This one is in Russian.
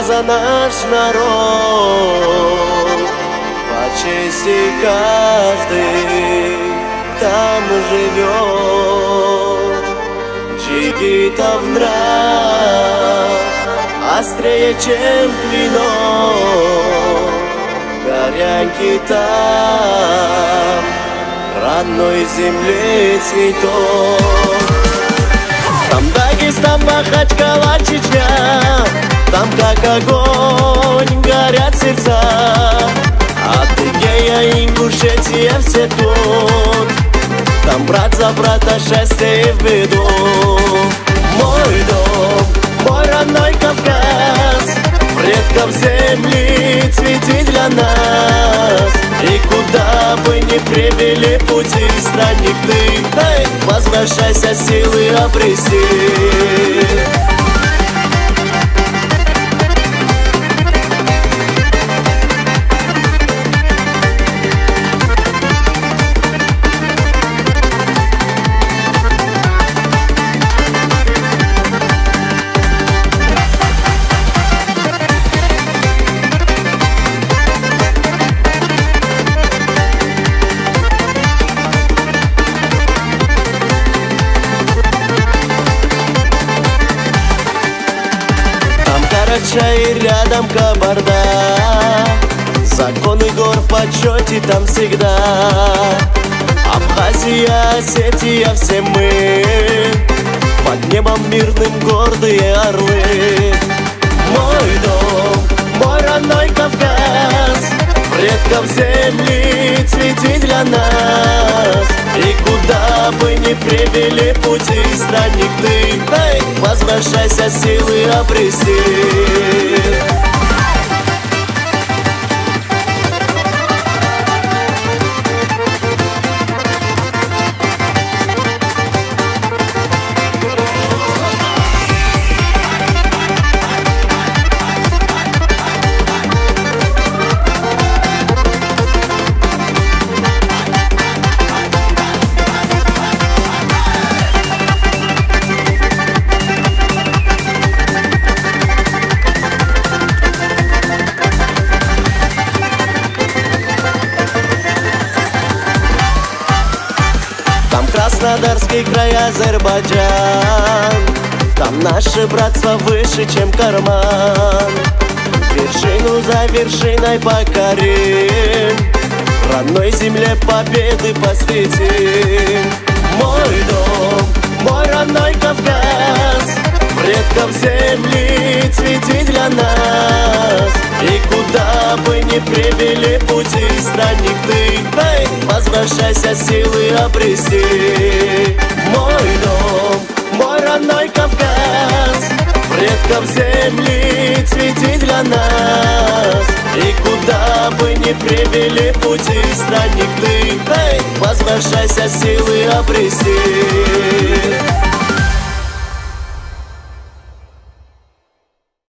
за наш народ. По чести каждый там живет. Джигитов нрав острее, чем клинок. Горянки там родной земли цветок. Там Дагестан, Махачкала, Чечня, там как огонь горят сердца. Адыгея, Ингушетия, все тут. Там брат за брата счастье ведут. Мой дом, мой родной Кавказ, предков земли цвети для нас. И куда бы ни привели пути, странник ты, эй, возвращайся, силы обрести. И рядом Кабарда, законы гор в почете там всегда. Абхазия, Осетия, все мы под небом мирным гордые орлы. Мой дом, мой родной Кавказ, предков земли цвети для нас. И куда бы ни привели пути, странник ты, эй, возвращайся, силы обрести. Краснодарский край, Азербайджан, там наше братство выше, чем карман. Вершину за вершиной покорим, родной земле победы посвятим. Мой дом, мой родной Кавказ, предков земли цвети для нас. И куда бы ни привели пути, странник ты, эй, возвращайся, силы обрести. Мой дом, мой родной Кавказ, предков земли цвети для нас. И куда бы ни привели пути, странник ты, эй, возвращайся, силы обрести.